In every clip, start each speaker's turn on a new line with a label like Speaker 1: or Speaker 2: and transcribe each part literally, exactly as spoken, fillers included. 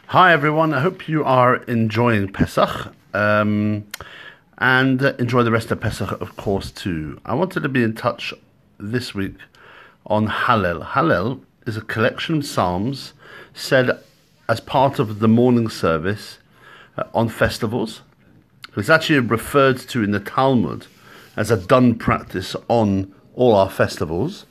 Speaker 1: Hi everyone, I hope you are enjoying Pesach um, and uh, enjoy the rest of Pesach, of course, too. I wanted to be in touch this week on Hallel. Hallel is a collection of psalms said as part of the morning service uh, on festivals. It's actually referred to in the Talmud as a done practice on all our festivals.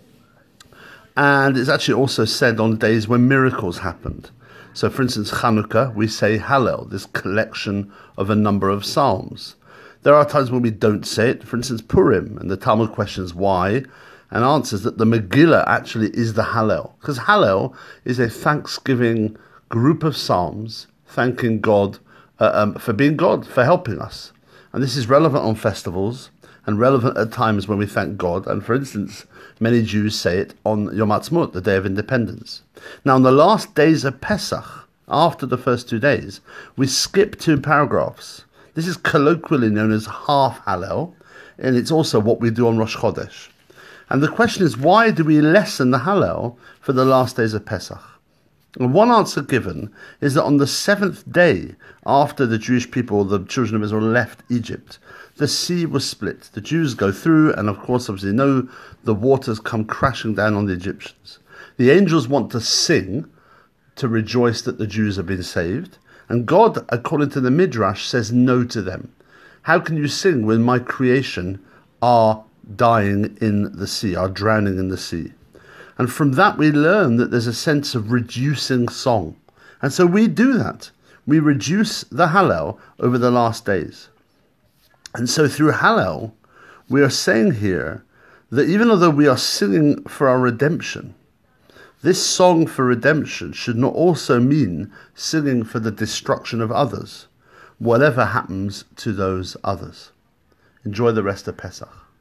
Speaker 1: And it's actually also said on days when miracles happened. So, for instance, Chanukah, we say Hallel, this collection of a number of psalms. There are times when we don't say it. For instance, Purim, and the Talmud questions why, and answers that the Megillah actually is the Hallel. Because Hallel is a thanksgiving group of psalms thanking God uh, um, for being God, for helping us. And this is relevant on festivals and relevant at times when we thank God. And for instance, many Jews say it on Yom Ha'atzmaut, the Day of Independence. Now, on the last days of Pesach, after the first two days, we skip two paragraphs. This is colloquially known as half Hallel, and it's also what we do on Rosh Chodesh. And the question is, why do we lessen the Hallel for the last days of Pesach? And one answer given is that on the seventh day after the Jewish people, the children of Israel, left Egypt, the sea was split. The Jews go through, and of course, obviously, know the waters come crashing down on the Egyptians. The angels want to sing to rejoice that the Jews have been saved. And God, according to the Midrash, says no to them. How can you sing when my creation are dying in the sea, are drowning in the sea? And from that we learn that there's a sense of reducing song. And so we do that. We reduce the Hallel over the last days. And so through Hallel, we are saying here that even though we are singing for our redemption, this song for redemption should not also mean singing for the destruction of others, whatever happens to those others. Enjoy the rest of Pesach.